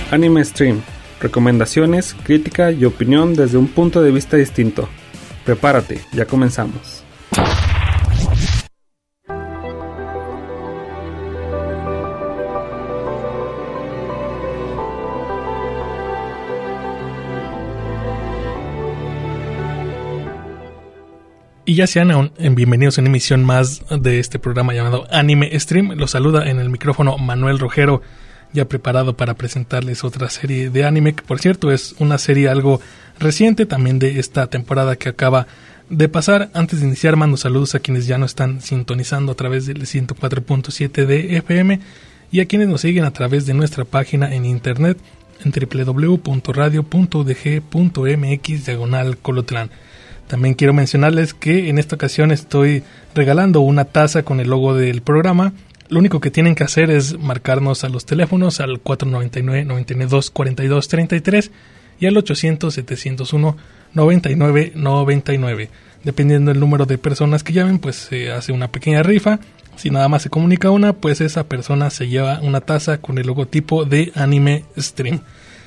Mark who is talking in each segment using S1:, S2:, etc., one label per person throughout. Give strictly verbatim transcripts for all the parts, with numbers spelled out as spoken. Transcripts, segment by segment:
S1: Anime Stream. Recomendaciones, crítica y opinión desde un punto de vista distinto. Prepárate, ya comenzamos.
S2: Y ya sean en bienvenidos a una emisión más de este programa llamado Anime Stream. Los saluda en el micrófono Manuel Rojero, ya preparado para presentarles otra serie de anime, que por cierto es una serie algo reciente también de esta temporada que acaba de pasar. Antes de iniciar, mando saludos a quienes ya nos están sintonizando a través del ciento cuatro punto siete de F M y a quienes nos siguen a través de nuestra página en internet en doble u doble u doble u punto radio punto u d g punto m x diagonal Colotlán. También quiero mencionarles que en esta ocasión estoy regalando una taza con el logo del programa. Lo único que tienen que hacer es marcarnos a los teléfonos al cuatro nueve nueve, nueve dos, cuatro dos tres tres y al ochocientos, setecientos uno, noventa y nueve noventa y nueve. Dependiendo del número de personas que llamen, pues se hace una pequeña rifa. Si nada más se comunica una, pues esa persona se lleva una taza con el logotipo de Anime Stream.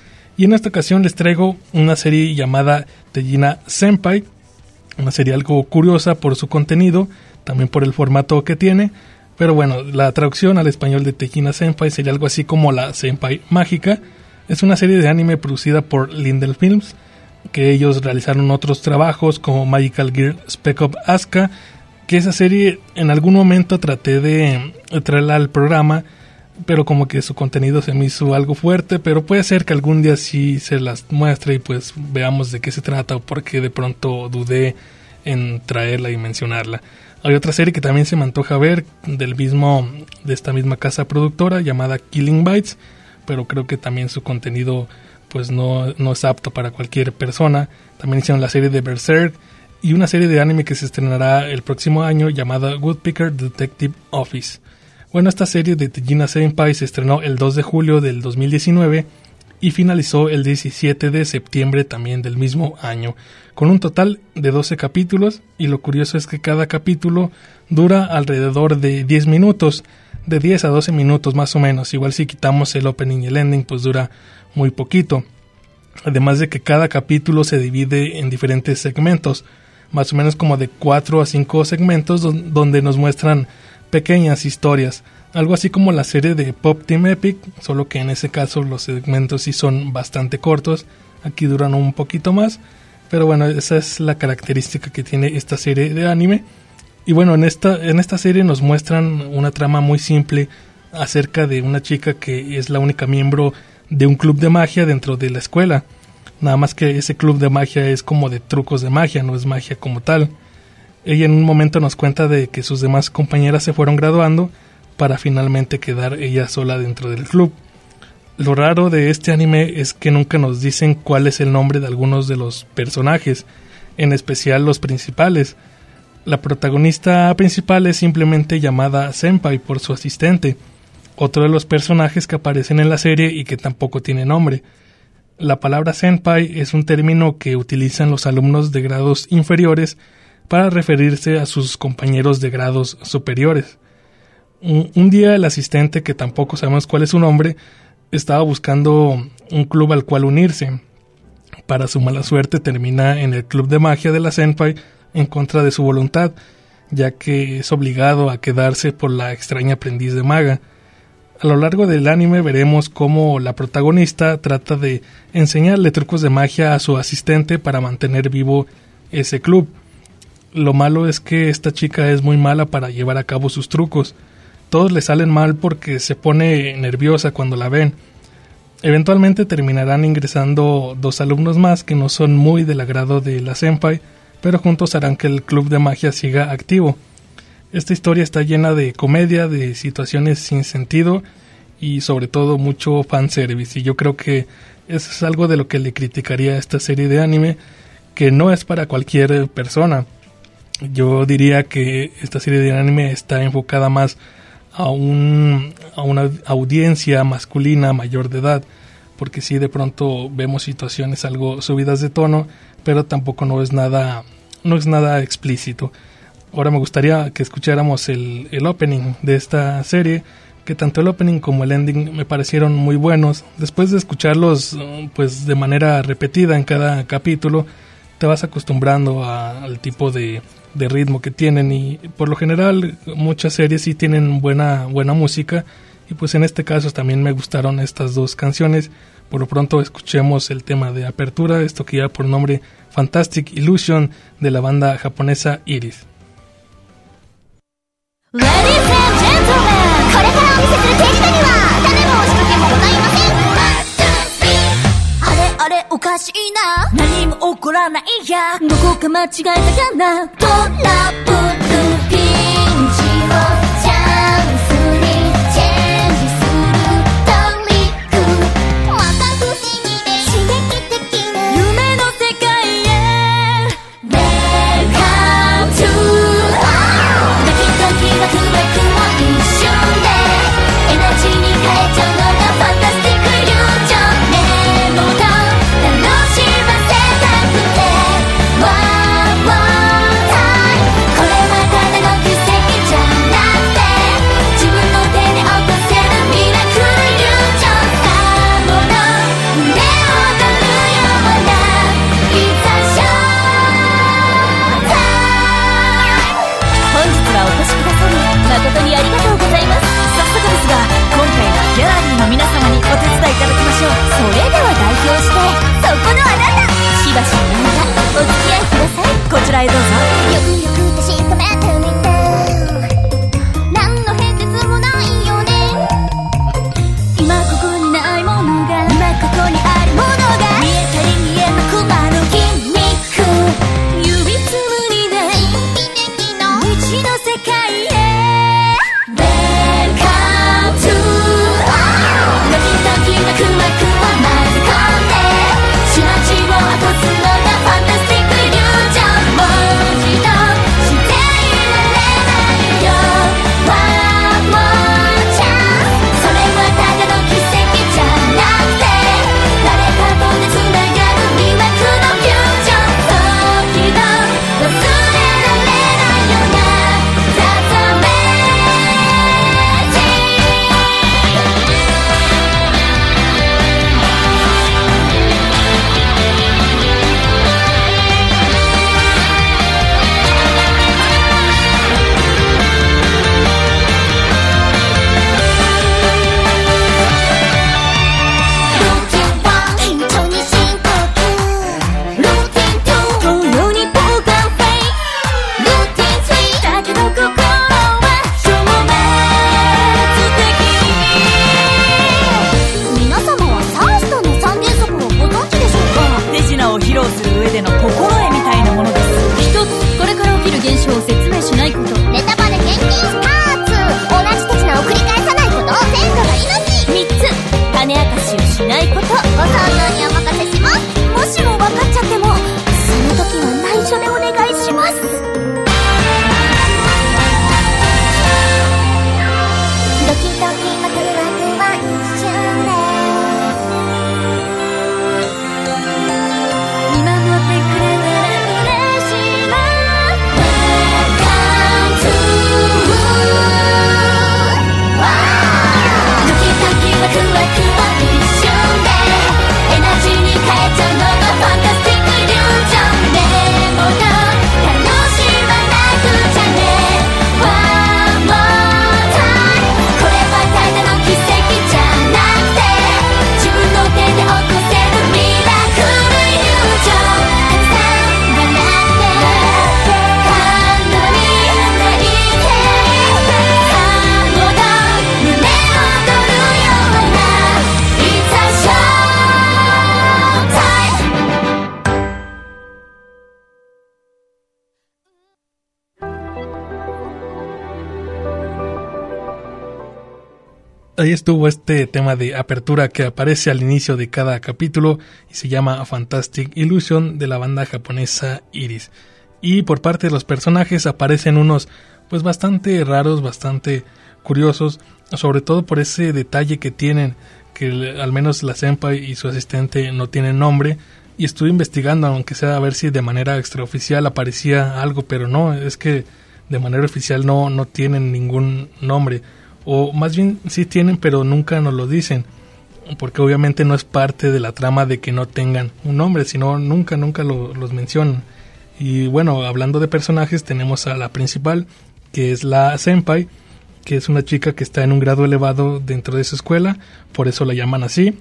S2: Y en esta ocasión les traigo una serie llamada Tejina Senpai. Una serie algo curiosa por su contenido, también por el formato que tiene. Pero bueno, la traducción al español de Tejina Senpai sería algo así como la Senpai mágica. Es una serie de anime producida por Lindel Films, que ellos realizaron otros trabajos como Magical Girl Spec Up Asuka, que esa serie en algún momento traté de traerla al programa, pero como que su contenido se me hizo algo fuerte, pero puede ser que algún día sí se las muestre y pues veamos de qué se trata o por qué de pronto dudé en traerla y mencionarla. Hay otra serie que también se me antoja ver del mismo, de esta misma casa productora llamada Killing Bites, pero creo que también su contenido pues no, no es apto para cualquier persona. También hicieron la serie de Berserk y una serie de anime que se estrenará el próximo año llamada Woodpecker Detective Office. Bueno, esta serie de Tejina Senpai se estrenó el dos de julio del dos mil diecinueve y finalizó el diecisiete de septiembre también del mismo año, con un total de doce capítulos, y lo curioso es que cada capítulo dura alrededor de diez minutos, de diez a doce minutos más o menos. Igual si quitamos el opening y el ending, pues dura muy poquito. Además de que cada capítulo se divide en diferentes segmentos, más o menos como de cuatro a cinco segmentos donde nos muestran pequeñas historias, algo así como la serie de Pop Team Epic, solo que en ese caso los segmentos sí son bastante cortos, aquí duran un poquito más, pero bueno, esa es la característica que tiene esta serie de anime. Y bueno, en esta, en esta serie nos muestran una trama muy simple acerca de una chica que es la única miembro de un club de magia dentro de la escuela, nada más que ese club de magia es como de trucos de magia, no es magia como tal. Ella en un momento nos cuenta de que sus demás compañeras se fueron graduando para finalmente quedar ella sola dentro del club. Lo raro de este anime es que nunca nos dicen cuál es el nombre de algunos de los personajes, en especial los principales. La protagonista principal es simplemente llamada Senpai por su asistente, otro de los personajes que aparecen en la serie y que tampoco tiene nombre. La palabra Senpai es un término que utilizan los alumnos de grados inferiores para referirse a sus compañeros de grados superiores. Un, un día el asistente, que tampoco sabemos cuál es su nombre, estaba buscando un club al cual unirse. Para su mala suerte termina en el club de magia de la Senpai en contra de su voluntad, ya que es obligado a quedarse por la extraña aprendiz de maga. A lo largo del anime veremos cómo la protagonista trata de enseñarle trucos de magia a su asistente para mantener vivo ese club. Lo malo es que esta chica es muy mala para llevar a cabo sus trucos. Todos le salen mal porque se pone nerviosa cuando la ven. Eventualmente terminarán ingresando dos alumnos más que no son muy del agrado de la Senpai, pero juntos harán que el club de magia siga activo. Esta historia está llena de comedia, de situaciones sin sentido y sobre todo mucho fanservice. Y yo creo que eso es algo de lo que le criticaría a esta serie de anime, que no es para cualquier persona. Yo diría que esta serie de anime está enfocada más a, un, a una audiencia masculina mayor de edad, porque sí de pronto vemos situaciones algo subidas de tono, pero tampoco no es nada, no es nada explícito. Ahora me gustaría que escucháramos el, el opening de esta serie que tanto el opening como el ending me parecieron muy buenos. Después de escucharlos pues de manera repetida en cada capítulo, te vas acostumbrando a, al tipo de, de ritmo que tienen, y por lo general muchas series sí tienen buena, buena música, y pues en este caso también me gustaron estas dos canciones. Por lo pronto escuchemos el tema de apertura, esto que lleva por nombre Fantastic Illusion, de la banda japonesa Iris.
S3: Ladies and gentlemen, これからお見せする手品には誰も仕掛けもございません。あれあれおかしいな、何も起こらないや、どこか間違えたかな、トラブルピンチをチャンスにチェンジするトリック、摩訶不思議で刺激的な夢の世界へ Welcome to ドキドキワクワクの一瞬でエナジーに変えちゃうのがファンタスティックイリュージョン、メモと楽しませたくて One more time、 これはただの奇跡じゃなくて自分の手で起こせるミラクルイリュージョン、さもの胸を躍るようないざショータイム。本日はお越しくださり誠にありがとうございます。早速ですが今回はギャラリーの皆様にお手伝いいただきましょう。それでは代表してそこのあなた、しばしの間お付き合いください。こちらへどうぞ。よくよく確かめてみて、何の変哲もないよね、今ここにないものが今ここにあるものが見えたり見えなくなる筋肉、指つむりで神秘的な未知の世界へ Welcome to ドキドキワクワクを混ぜ込んでシナジーを起こすのがファンタスティックイリュージョン、もう一度していられないよ One more chance、 それはただの奇跡じゃなくて誰かとでつながる魅惑のフュージョン、時々忘れられないようなザザメージ。ルーティンワン、慎重に深呼吸、ルーティンツー、同様にポーカーフェイス、ルーティンスリー、だけど心は消滅的。皆様はサーストの三原則をご存知でしょうか。
S4: 手品を披露する上での心得みたいなものです。
S3: 一つ、これから起きる現象を説明しないこと。ネタバレ厳禁スターツ。同じ手品を繰り返さないこと。前科が命。三つ、種明かしをしないこと。ご想像にお任せします。もしも分かっちゃってもその時は内緒でお願いします。ドキドキワクワクは一瞬で見守ってくれたら嬉しいな。 Welcome to ドキドキワクワクは一瞬でエナジーに変えちゃうのがファンタスティックイリュージョン、でもな楽しまなくちゃね One more time、 これはただの奇跡じゃなくて自分の手で起こせるミラクルイリュージョン、たくさん笑って感動になりてさもの胸を躍るようないざショータイム。
S2: Ahí estuvo este tema de apertura que aparece al inicio de cada capítulo y se llama Fantastic Illusion, de la banda japonesa Iris. Y por parte de los personajes aparecen unos pues bastante raros, bastante curiosos, sobre todo por ese detalle que tienen, que al menos la senpai y su asistente no tienen nombre. Y estuve investigando, aunque sea a ver si de manera extraoficial aparecía algo, pero no, es que de manera oficial no, no tienen ningún nombre. o más bien sí tienen, pero nunca nos lo dicen, porque obviamente no es parte de la trama de que no tengan un nombre, sino nunca, nunca lo, los mencionan. Y bueno, hablando de personajes, tenemos a la principal, que es la Senpai, que es una chica que está en un grado elevado dentro de su escuela, por eso la llaman así,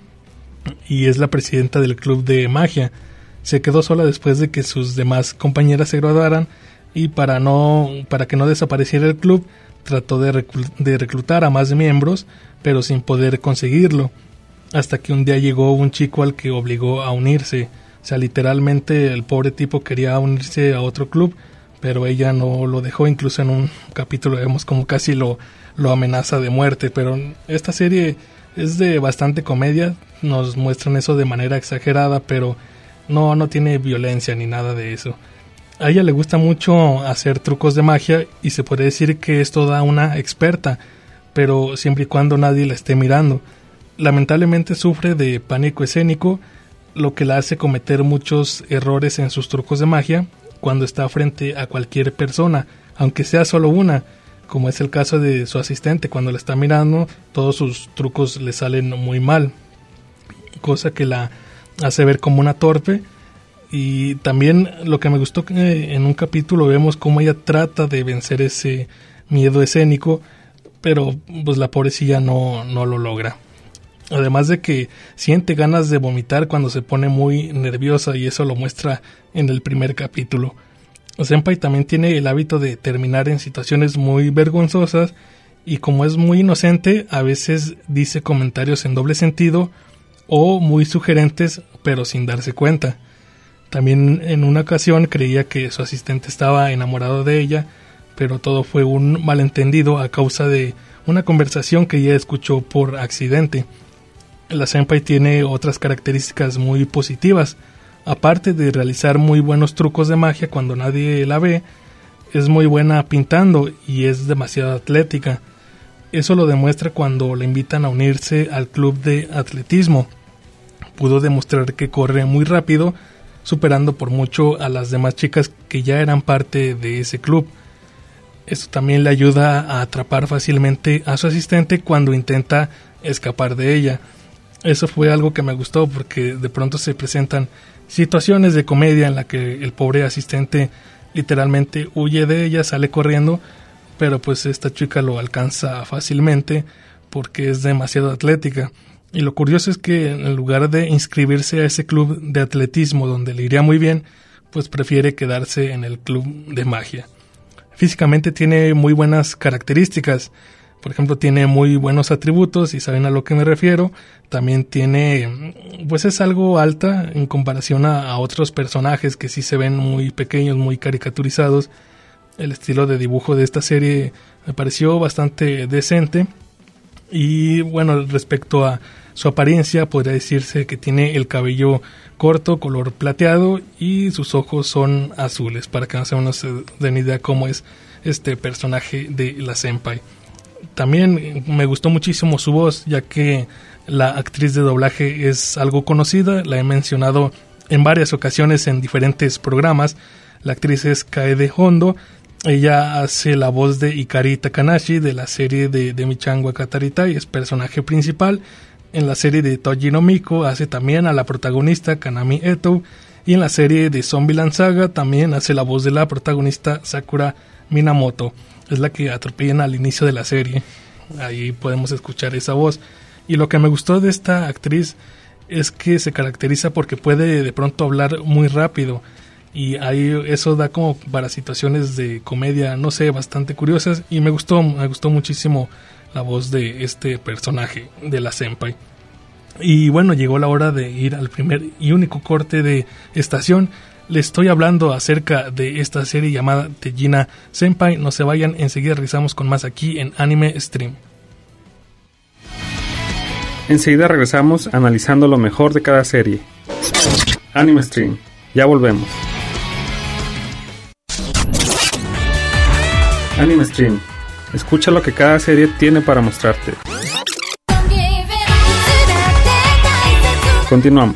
S2: y es la presidenta del club de magia. Se quedó sola después de que sus demás compañeras se graduaran, y para no para que no desapareciera el club, trató de, reclu- de reclutar a más miembros, pero sin poder conseguirlo, hasta que un día llegó un chico al que obligó a unirse. O sea, literalmente el pobre tipo quería unirse a otro club, pero ella no lo dejó. Incluso en un capítulo vemos como casi lo, lo amenaza de muerte. Pero esta serie es de bastante comedia, nos muestran eso de manera exagerada, pero no, no tiene violencia ni nada de eso. A ella le gusta mucho hacer trucos de magia y se puede decir que es toda una experta, pero siempre y cuando nadie la esté mirando. Lamentablemente sufre de pánico escénico, lo que la hace cometer muchos errores en sus trucos de magia cuando está frente a cualquier persona, aunque sea solo una, como es el caso de su asistente. Cuando la está mirando, todos sus trucos le salen muy mal, cosa que la hace ver como una torpe. Y también lo que me gustó, que en un capítulo vemos cómo ella trata de vencer ese miedo escénico, pero pues la pobrecilla no, no lo logra. Además de que siente ganas de vomitar cuando se pone muy nerviosa, y eso lo muestra en el primer capítulo. Senpai también tiene el hábito de terminar en situaciones muy vergonzosas, y como es muy inocente, a veces dice comentarios en doble sentido o muy sugerentes, pero sin darse cuenta. También en una ocasión creía que su asistente estaba enamorado de ella, pero todo fue un malentendido a causa de una conversación que ella escuchó por accidente. La Senpai tiene otras características muy positivas. Aparte de realizar muy buenos trucos de magia cuando nadie la ve, es muy buena pintando y es demasiado atlética. Eso lo demuestra cuando la invitan a unirse al club de atletismo. Pudo demostrar que corre muy rápido, superando por mucho a las demás chicas que ya eran parte de ese club. Esto también le ayuda a atrapar fácilmente a su asistente cuando intenta escapar de ella. Eso fue algo que me gustó, porque de pronto se presentan situaciones de comedia en la que el pobre asistente literalmente huye de ella, sale corriendo, pero pues esta chica lo alcanza fácilmente porque es demasiado atlética. Y lo curioso es que en lugar de inscribirse a ese club de atletismo donde le iría muy bien, pues prefiere quedarse en el club de magia. Físicamente tiene muy buenas características. Por ejemplo, tiene muy buenos atributos, y saben a lo que me refiero. También tiene, pues es algo alta en comparación a, a otros personajes que sí se ven muy pequeños, muy caricaturizados. El estilo de dibujo de esta serie me pareció bastante decente. Y bueno, respecto a su apariencia, podría decirse que tiene el cabello corto, color plateado, y sus ojos son azules, para que más o menos se den idea cómo es este personaje de la Senpai. También me gustó muchísimo su voz, ya que la actriz de doblaje es algo conocida, la he mencionado en varias ocasiones en diferentes programas. La actriz es Kaede Hondo. Ella hace la voz de Ikari Takanashi de la serie de Demi-chan wa Kataritai, es personaje principal. En la serie de Toji no Miko hace también a la protagonista Kanami Etou, y en la serie de Zombieland Saga también hace la voz de la protagonista Sakura Minamoto. Es la que atropellan al inicio de la serie. Ahí podemos escuchar esa voz. Y lo que me gustó de esta actriz es que se caracteriza porque puede de pronto hablar muy rápido, y ahí eso da como para situaciones de comedia, no sé, bastante curiosas, y me gustó, me gustó muchísimo la voz de este personaje de la Senpai. Y bueno, llegó la hora de ir al primer y único corte de estación. Les estoy hablando acerca de esta serie llamada Tejina Senpai. No se vayan, enseguida regresamos con más aquí en Anime Stream.
S1: Enseguida regresamos analizando lo mejor de cada serie. Anime Stream, ya volvemos. Anime Stream, escucha lo que cada serie tiene para mostrarte. Continuamos.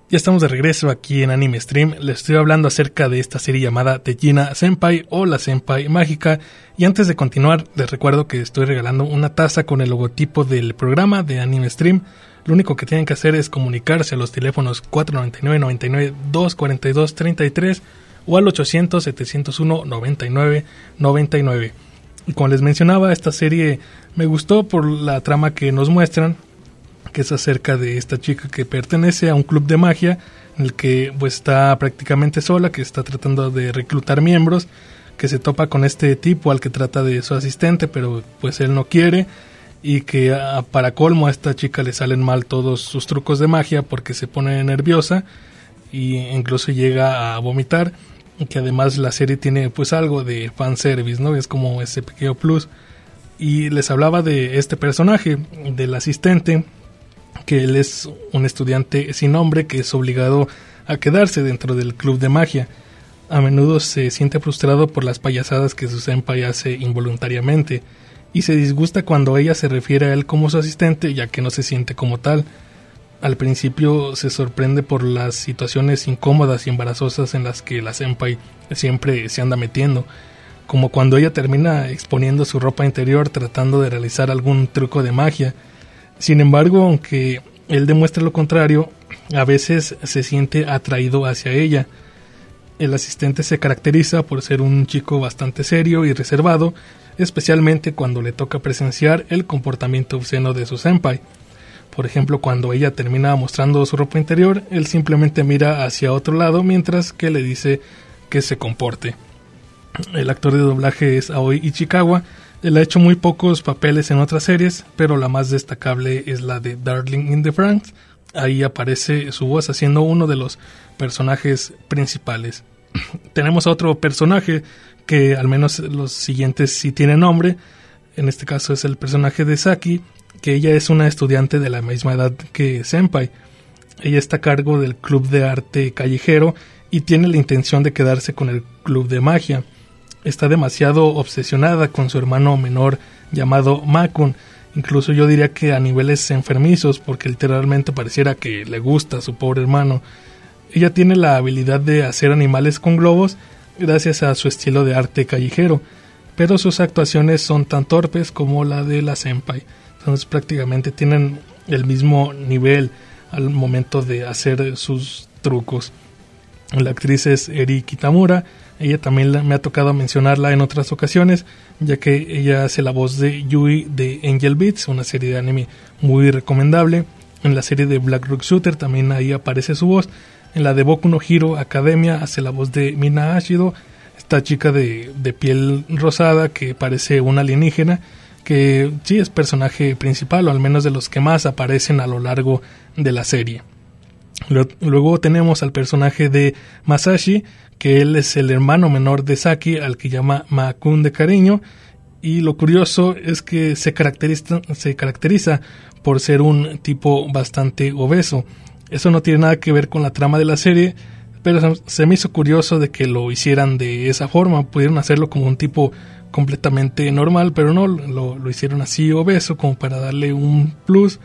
S2: Ya estamos de regreso aquí en Anime Stream. Les estoy hablando acerca de esta serie llamada Tejina Senpai o la Senpai Mágica. Y antes de continuar, les recuerdo que estoy regalando una taza con el logotipo del programa de Anime Stream. Lo único que tienen que hacer es comunicarse a los teléfonos cuatro noventa y nueve, noventa y nueve, doscientos cuarenta y dos, treinta y tres o al ochocientos, setecientos uno, noventa y nueve, noventa y nueve. Y como les mencionaba, esta serie me gustó por la trama que nos muestran, que es acerca de esta chica que pertenece a un club de magia en el que pues está prácticamente sola, que está tratando de reclutar miembros, que se topa con este tipo al que trata de su asistente, pero pues él no quiere, y que a, para colmo a esta chica le salen mal todos sus trucos de magia porque se pone nerviosa y incluso llega a vomitar, y que además la serie tiene pues algo de fanservice, ¿no? Es como ese pequeño plus. Y les hablaba de este personaje, del asistente, que él es un estudiante sin nombre que es obligado a quedarse dentro del club de magia. A menudo se siente frustrado por las payasadas que su senpai hace involuntariamente, y se disgusta cuando ella se refiere a él como su asistente, ya que no se siente como tal. Al principio se sorprende por las situaciones incómodas y embarazosas en las que la senpai siempre se anda metiendo, como cuando ella termina exponiendo su ropa interior tratando de realizar algún truco de magia. Sin embargo, aunque él demuestra lo contrario, a veces se siente atraído hacia ella. El asistente se caracteriza por ser un chico bastante serio y reservado, especialmente cuando le toca presenciar el comportamiento obsceno de su senpai. Por ejemplo, cuando ella termina mostrando su ropa interior, él simplemente mira hacia otro lado mientras que le dice que se comporte. El actor de doblaje es Aoi Ichikawa. Él ha hecho muy pocos papeles en otras series, pero la más destacable es la de Darling in the Franxx. Ahí aparece su voz haciendo uno de los personajes principales. Tenemos a otro personaje que al menos los siguientes sí tienen nombre. En este caso es el personaje de Saki, que ella es una estudiante de la misma edad que Senpai. Ella está a cargo del club de arte callejero y tiene la intención de quedarse con el club de magia. Está demasiado obsesionada con su hermano menor llamado Makun. Incluso yo diría que a niveles enfermizos, porque literalmente pareciera que le gusta a su pobre hermano. Ella tiene la habilidad de hacer animales con globos gracias a su estilo de arte callejero, pero sus actuaciones son tan torpes como la de la senpai. Entonces prácticamente tienen el mismo nivel al momento de hacer sus trucos. La actriz es Eri Kitamura. Ella también me ha tocado mencionarla en otras ocasiones, ya que ella hace la voz de Yui de Angel Beats, una serie de anime muy recomendable. En la serie de Black Rock Shooter también ahí aparece su voz. En la de Boku no Hero Academia hace la voz de Mina Ashido, esta chica de, de piel rosada que parece una alienígena, que sí es personaje principal, o al menos de los que más aparecen a lo largo de la serie. Luego tenemos al personaje de Masashi, que él es el hermano menor de Saki, al que llama Makun de cariño, y lo curioso es que se caracteriza, se caracteriza por ser un tipo bastante obeso. Eso no tiene nada que ver con la trama de la serie, pero se me hizo curioso de que lo hicieran de esa forma. Pudieron hacerlo como un tipo completamente normal, pero no, lo, lo hicieron así obeso como para darle un plus.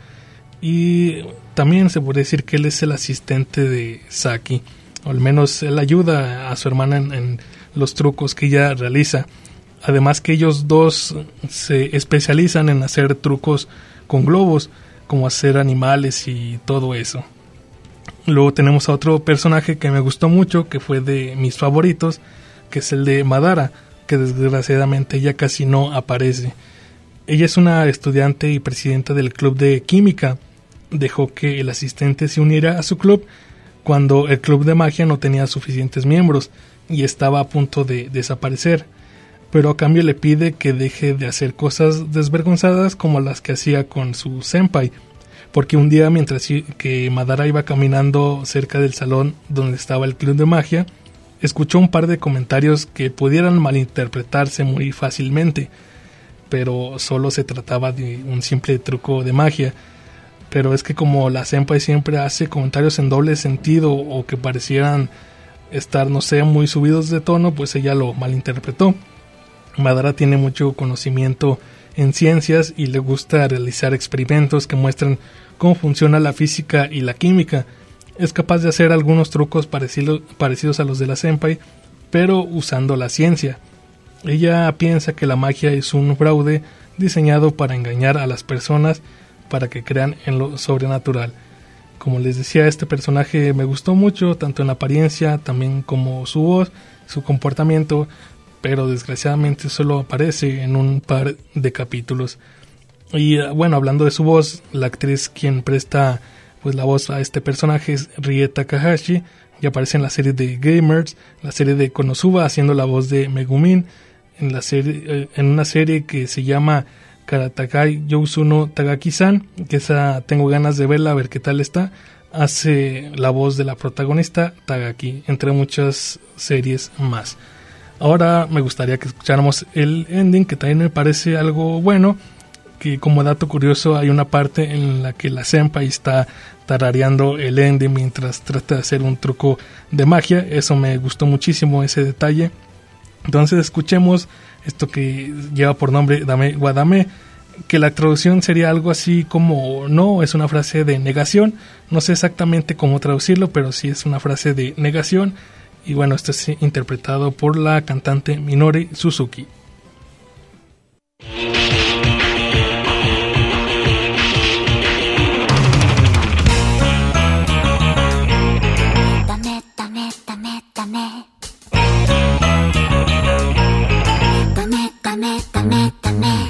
S2: Y también se puede decir que él es el asistente de Saki, o al menos él ayuda a su hermana en, en los trucos que ella realiza. Además que ellos dos se especializan en hacer trucos con globos, como hacer animales y todo eso. Luego tenemos a otro personaje que me gustó mucho, que fue de mis favoritos, que es el de Madara, que desgraciadamente ya casi no aparece. Ella es una estudiante y presidenta del club de química. Dejó que el asistente se uniera a su club cuando el club de magia no tenía suficientes miembros y estaba a punto de desaparecer, pero a cambio le pide que deje de hacer cosas desvergonzadas como las que hacía con su senpai, porque un día mientras que Madara iba caminando cerca del salón donde estaba el club de magia, escuchó un par de comentarios que pudieran malinterpretarse muy fácilmente, pero solo se trataba de un simple truco de magia. Pero es que como la senpai siempre hace comentarios en doble sentido o que parecieran estar, no sé, muy subidos de tono, pues ella lo malinterpretó. Madara tiene mucho conocimiento en ciencias y le gusta realizar experimentos que muestran cómo funciona la física y la química. es capaz de hacer algunos trucos parecido, parecidos a los de la Senpai, pero usando la ciencia. Ella piensa que la magia es un fraude diseñado para engañar a las personas para que crean en lo sobrenatural. Como les decía, este personaje me gustó mucho, tanto en apariencia, también como su voz, su comportamiento, pero desgraciadamente solo aparece en un par de capítulos. Y bueno, hablando de su voz, la actriz quien presta pues la voz a este personaje es Rie Takahashi, y aparece en la serie de Gamers, la serie de Konosuba, haciendo la voz de Megumin, en la serie, en una serie que se llama Karatakai Yousuno Tagaki-san, que esa tengo ganas de verla, a ver qué tal está. Hace la voz de la protagonista Tagaki, entre muchas series más. Ahora me gustaría que escucháramos el ending, que también me parece algo bueno, que como dato curioso hay una parte en la que la Senpai está tarareando el ending mientras trata de hacer un truco de magia. Eso me gustó muchísimo, ese detalle. Entonces escuchemos esto que lleva por nombre Dame wa Dame, que la traducción sería algo así como no, es una frase de negación. No sé exactamente cómo traducirlo, pero sí es una frase de negación. Y bueno, esto es interpretado por la cantante Minori Suzuki.
S3: Dame, dame, dame, dame. Dame, dame, dame, dame.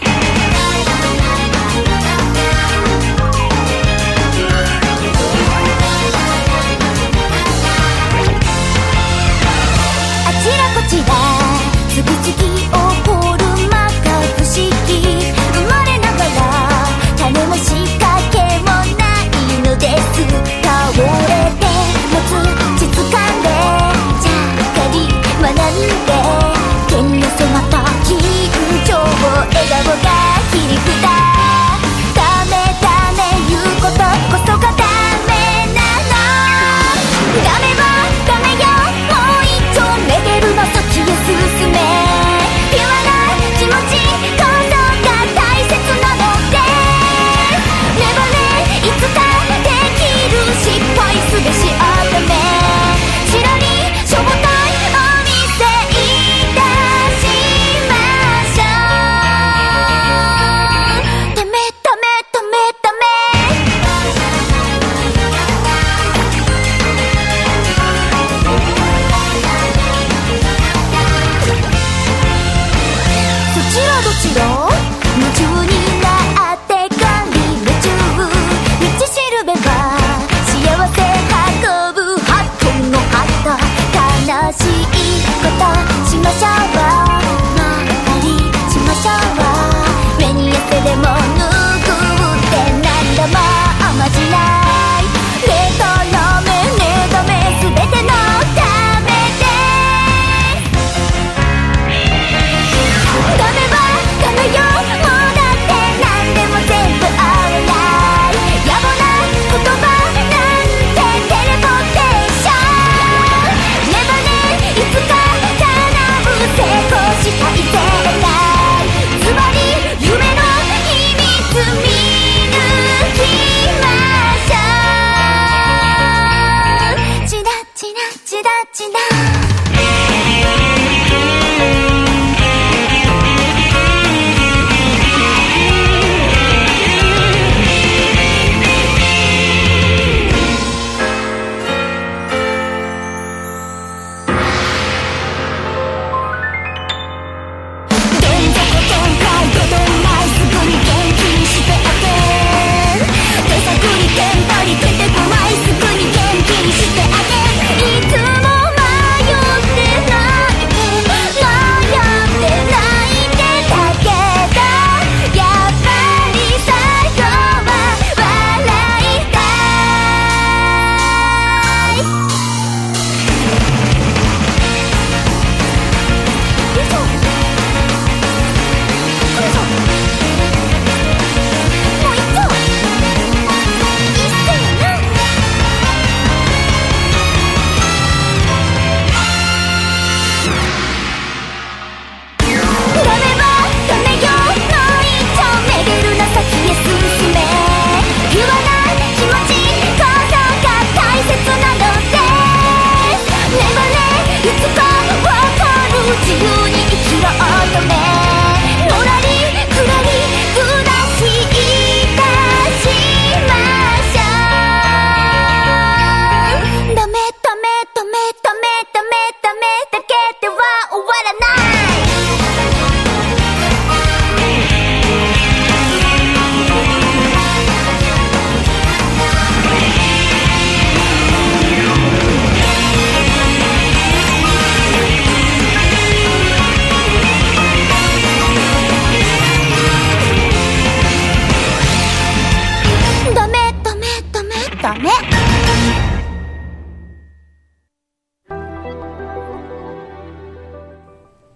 S3: 「いつも迷う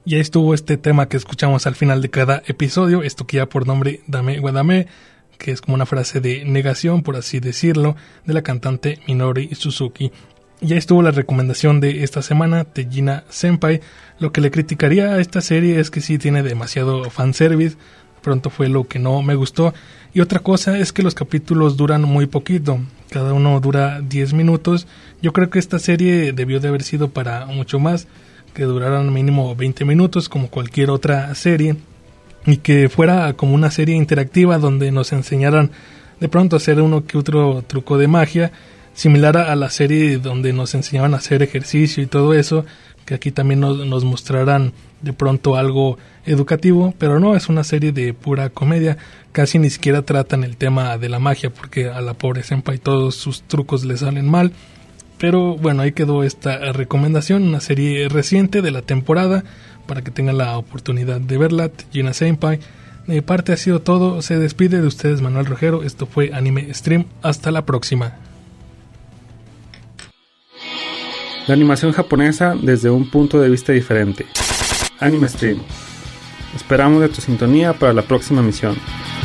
S2: Y ahí estuvo este tema que escuchamos al final de cada episodio, esto que ya por nombre Dame wa Dame, que es como una frase de negación, por así decirlo, de la cantante Minori Suzuki. Ya estuvo la recomendación de esta semana, Tejina Senpai. Lo que le criticaría a esta serie es que sí tiene demasiado fanservice, pronto fue lo que no me gustó. Y otra cosa es que los capítulos duran muy poquito, cada uno dura diez minutos. Yo creo que esta serie debió de haber sido para mucho más, que duraran mínimo veinte minutos como cualquier otra serie, y que fuera como una serie interactiva donde nos enseñaran de pronto a hacer uno que otro truco de magia, similar a la serie donde nos enseñaban a hacer ejercicio y todo eso, que aquí también nos, nos mostrarán de pronto algo educativo, pero no, es una serie de pura comedia, casi ni siquiera tratan el tema de la magia, porque a la pobre senpai todos sus trucos le salen mal. Pero bueno, ahí quedó esta recomendación, una serie reciente de la temporada, para que tengan la oportunidad de verla, Tejina Senpai. De mi parte ha sido todo, se despide de ustedes Manuel Rojero, esto fue Anime Stream, hasta la próxima.
S1: La animación japonesa desde un punto de vista diferente. Anime Stream. Esperamos de tu sintonía para la próxima misión.